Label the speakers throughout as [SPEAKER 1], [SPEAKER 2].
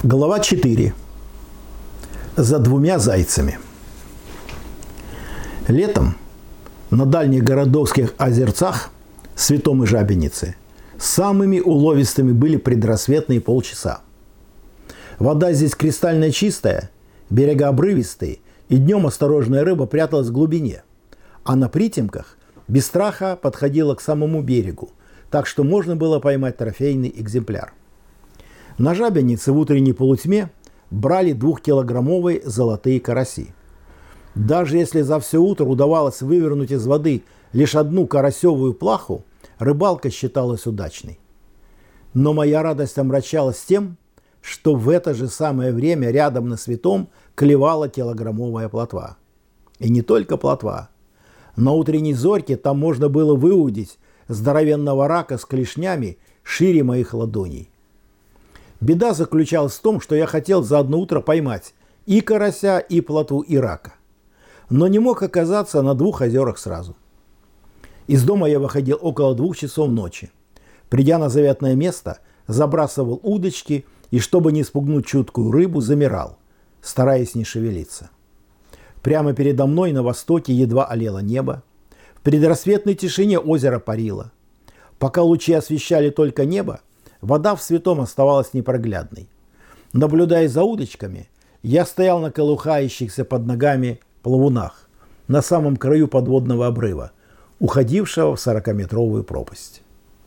[SPEAKER 1] Глава 4. За двумя зайцами. Летом на дальних городовских озерцах, Святом и Жабенице, самыми уловистыми были предрассветные полчаса. Вода здесь кристально чистая, берега обрывистые, и днем осторожная рыба пряталась в глубине, а на притемках без страха подходила к самому берегу, так что можно было поймать трофейный экземпляр. На Жабенице в утренней полутьме брали 2-килограммовые золотые караси. Даже если за все утро удавалось вывернуть из воды лишь одну карасевую плаху, рыбалка считалась удачной. Но моя радость омрачалась тем, что в это же самое время рядом на Святом клевала килограммовая плотва. И не только плотва. На утренней зорьке там можно было выудить здоровенного рака с клешнями шире моих ладоней. Беда заключалась в том, что я хотел за одно утро поймать и карася, и плотву, и рака. Но не мог оказаться на 2 озерах сразу. Из дома я выходил около 2 часов ночи. Придя на заветное место, забрасывал удочки и, чтобы не спугнуть чуткую рыбу, замирал, стараясь не шевелиться. Прямо передо мной на востоке едва олело небо. В предрассветной тишине озеро парило. Пока лучи освещали только небо, вода в Святом оставалась непроглядной. Наблюдая за удочками, я стоял на колыхающихся под ногами плавунах на самом краю подводного обрыва, уходившего в 40-метровую пропасть.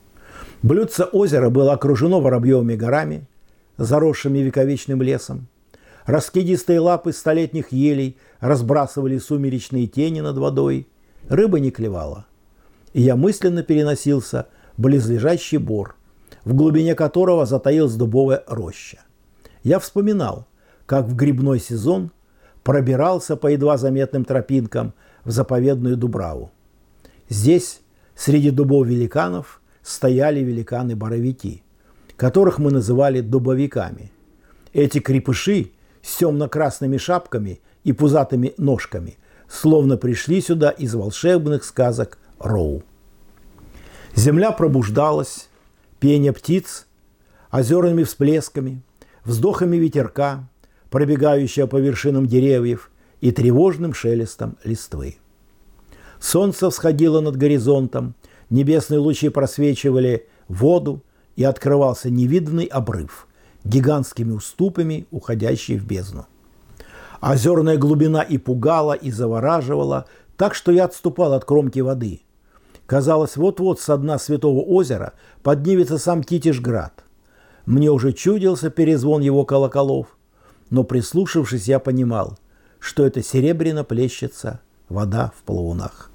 [SPEAKER 1] Блюдце озера было окружено воробьевыми горами, заросшими вековечным лесом. Раскидистые лапы столетних елей разбрасывали сумеречные тени над водой. Рыба не клевала. И я мысленно переносился в близлежащий бор, в глубине которого затаилась дубовая роща. Я вспоминал, как в грибной сезон пробирался по едва заметным тропинкам в заповедную Дубраву. Здесь, среди дубов-великанов, стояли великаны-боровики, которых мы называли дубовиками. Эти крепыши с темно-красными шапками и пузатыми ножками словно пришли сюда из волшебных сказок Роу. Земля пробуждалась, пение птиц, озерными всплесками, вздохами ветерка, пробегающего по вершинам деревьев, и тревожным шелестом листвы. Солнце всходило над горизонтом, небесные лучи просвечивали воду, и открывался невиданный обрыв, гигантскими уступами, уходящий в бездну. Озерная глубина и пугала, и завораживала, так что я отступал от кромки воды. Казалось, вот-вот со дна Святого озера поднимется сам Китежград. Мне уже чудился перезвон его колоколов, но, прислушавшись, я понимал, что это серебряно плещется вода в плавунах.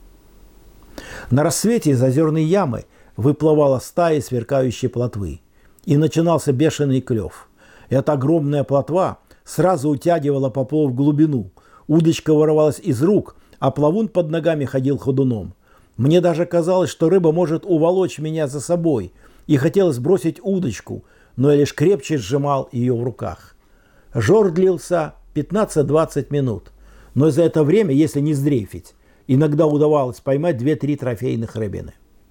[SPEAKER 1] На рассвете из озерной ямы выплывала стая сверкающей плотвы, и начинался бешеный клев. Эта огромная плотва сразу утягивала поплав в глубину, удочка вырывалась из рук, а плавун под ногами ходил ходуном. Мне даже казалось, что рыба может уволочь меня за собой, и хотелось бросить удочку, но я лишь крепче сжимал ее в руках. Жор длился 15-20 минут, но за это время, если не сдрейфить, иногда удавалось поймать 2-3 трофейных рыбины.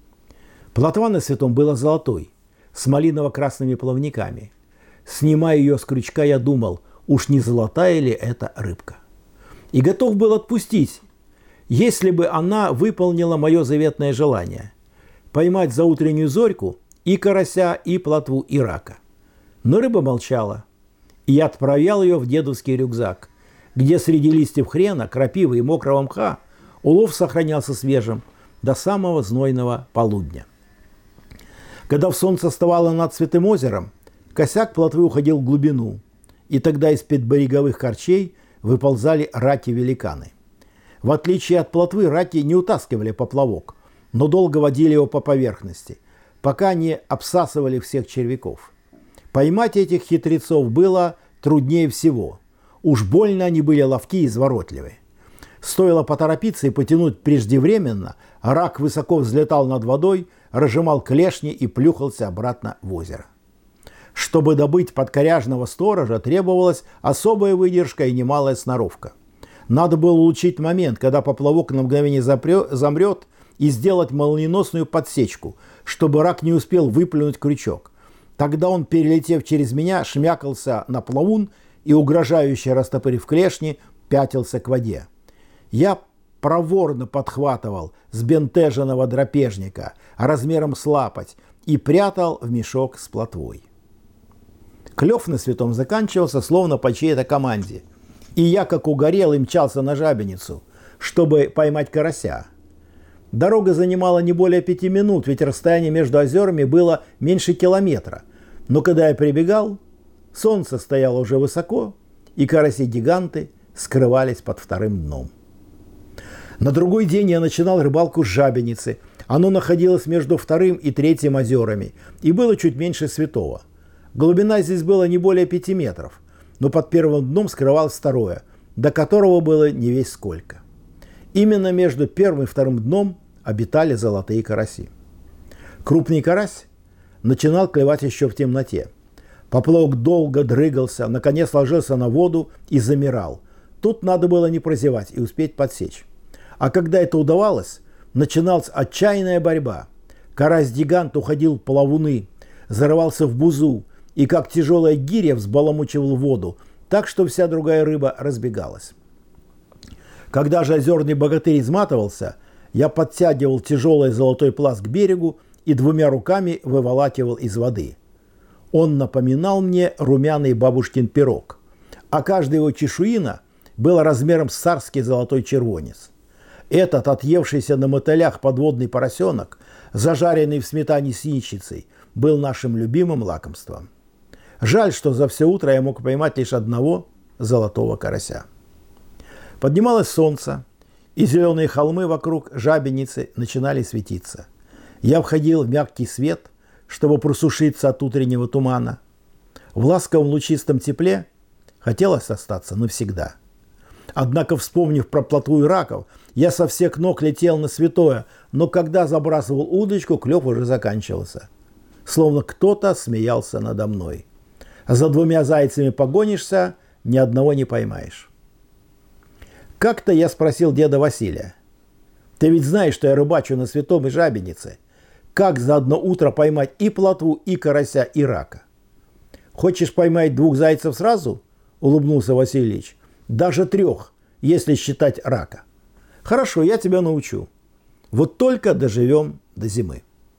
[SPEAKER 1] Плотва на Святом была золотой, с малиново-красными плавниками. Снимая ее с крючка, я думал, уж не золотая ли это рыбка. И готов был отпустить, если бы она выполнила мое заветное желание – поймать за утреннюю зорьку и карася, и плотву, и рака. Но рыба молчала, и я отправлял ее в дедовский рюкзак, где среди листьев хрена, крапивы и мокрого мха улов сохранялся свежим до самого знойного полудня. Когда солнце вставало над Святым озером, косяк плотвы уходил в глубину, и тогда из-под береговых корчей выползали раки-великаны. В отличие от плотвы, раки не утаскивали поплавок, но долго водили его по поверхности, пока не обсасывали всех червяков. Поймать этих хитрецов было труднее всего. Уж больно они были ловки и изворотливы. Стоило поторопиться и потянуть преждевременно, рак высоко взлетал над водой, разжимал клешни и плюхался обратно в озеро. Чтобы добыть подкоряжного сторожа, требовалась особая выдержка и немалая сноровка. Надо было улучшить момент, когда поплавок на мгновение замрет, и сделать молниеносную подсечку, чтобы рак не успел выплюнуть крючок. Тогда он, перелетев через меня, шмякался на плавун и, угрожающе растопырив клешни, пятился к воде. Я проворно подхватывал сбентеженного драпежника размером с лапоть и прятал в мешок с плотвой. Клев на святом заканчивался, словно по чьей-то команде, и я, как угорелый, мчался на жабеницу, чтобы поймать карася. Дорога занимала не более 5 минут, ведь расстояние между озерами было меньше километра. Но когда я прибегал, солнце стояло уже высоко, и караси-гиганты скрывались под вторым дном. На другой день я начинал рыбалку с жабеницы. Оно находилось между вторым и третьим озерами и было чуть меньше Святого. Глубина здесь была не более 5 метров, но под первым дном скрывалось второе, до которого было не весь сколько. Именно между первым и вторым дном обитали золотые караси. Крупный карась начинал клевать еще в темноте. Поплавок долго дрыгался, наконец ложился на воду и замирал. Тут надо было не прозевать и успеть подсечь. А когда это удавалось, начиналась отчаянная борьба. Карась-гигант уходил в плавуны, зарывался в бузу и, как тяжелая гиря, взбаламучивал воду, так что вся другая рыба разбегалась. Когда же озерный богатырь изматывался, я подтягивал тяжелый золотой пласт к берегу и 2 руками выволакивал из воды. Он напоминал мне румяный бабушкин пирог, а каждая его чешуина была размером с царский золотой червонец. Этот отъевшийся на мотылях подводный поросенок, зажаренный в сметане с яичницей, был нашим любимым лакомством. Жаль, что за все утро я мог поймать лишь одного золотого карася. Поднималось солнце, и зеленые холмы вокруг жабеницы начинали светиться. Я входил в мягкий свет, чтобы просушиться от утреннего тумана. В ласковом лучистом тепле хотелось остаться навсегда. Однако, вспомнив про плотву и раков, я со всех ног летел на святое, но когда забрасывал удочку, клев уже заканчивался. Словно кто-то смеялся надо мной. За 2 зайцами погонишься, ни одного не поймаешь. Как-то я спросил деда Василия: «Ты ведь знаешь, что я рыбачу на святом и жабенице. Как за одно утро поймать и плотву, и карася, и рака?» «Хочешь поймать 2 зайцев сразу?» – улыбнулся Василий Ильич. «Даже 3, если считать рака. Хорошо, я тебя научу. Вот только доживем до зимы».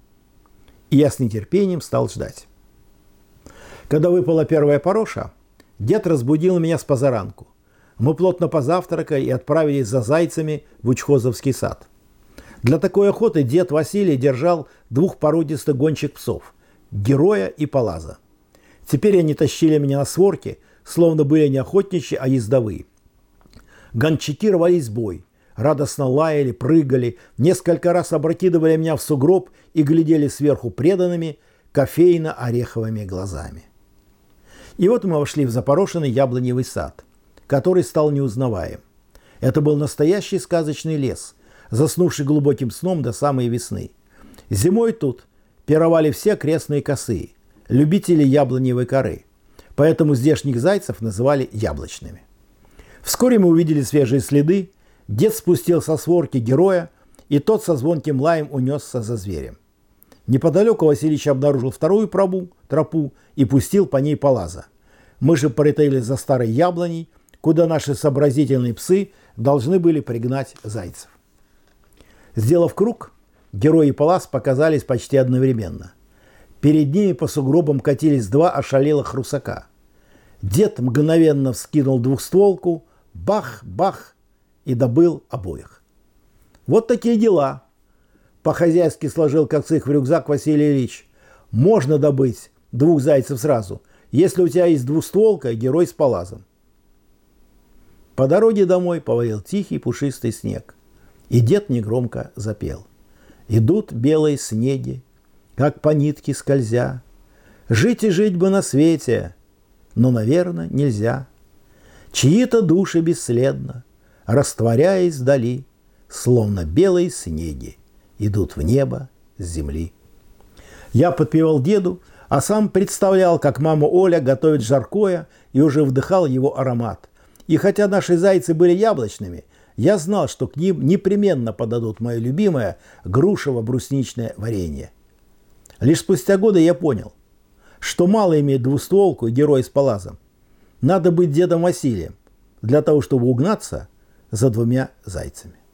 [SPEAKER 1] И я с нетерпением стал ждать. Когда выпала первая пороша, дед разбудил меня с позаранку. Мы плотно позавтракали и отправились за зайцами в Учхозовский сад. Для такой охоты дед Василий держал 2 породистых гончих псов – Героя и Полаза. Теперь они тащили меня на сворке, словно были не охотничьи, а ездовые. Гончаки рвались в бой, радостно лаяли, прыгали, несколько раз опрокидывали меня в сугроб и глядели сверху преданными кофейно-ореховыми глазами. И вот мы вошли в запорошенный яблоневый сад, который стал неузнаваем. Это был настоящий сказочный лес, заснувший глубоким сном до самой весны. Зимой тут пировали все крестные косые, любители яблоневой коры, поэтому здешних зайцев называли яблочными. Вскоре мы увидели свежие следы, дед спустил со сворки Героя, и тот со звонким лаем унесся за зверем. Неподалеку Васильич обнаружил вторую тропу и пустил по ней Полаза. Мы же притаились за старой яблоней, куда наши сообразительные псы должны были пригнать зайцев. Сделав круг, Герой и Полаз показались почти одновременно. Перед ними по сугробам катились 2 ошалелых русака. Дед мгновенно вскинул двухстволку, бах-бах, и добыл обоих. Вот такие дела. По-хозяйски сложил косых в рюкзак Василий Ильич. Можно добыть 2 зайцев сразу, если у тебя есть двустволка и Герой с Полазом. По дороге домой повалил тихий пушистый снег, и дед негромко запел. Идут белые снеги, как по нитке скользя. Жить и жить бы на свете, но, наверное, нельзя. Чьи-то души бесследно, растворяясь вдали, словно белые снеги, идут в небо с земли. Я подпевал деду, а сам представлял, как мама Оля готовит жаркое, и уже вдыхал его аромат. И хотя наши зайцы были яблочными, я знал, что к ним непременно подадут мое любимое грушево-брусничное варенье. Лишь спустя годы я понял, что мало иметь двустволку и героя с палазом. Надо быть дедом Василием для того, чтобы угнаться за двумя зайцами.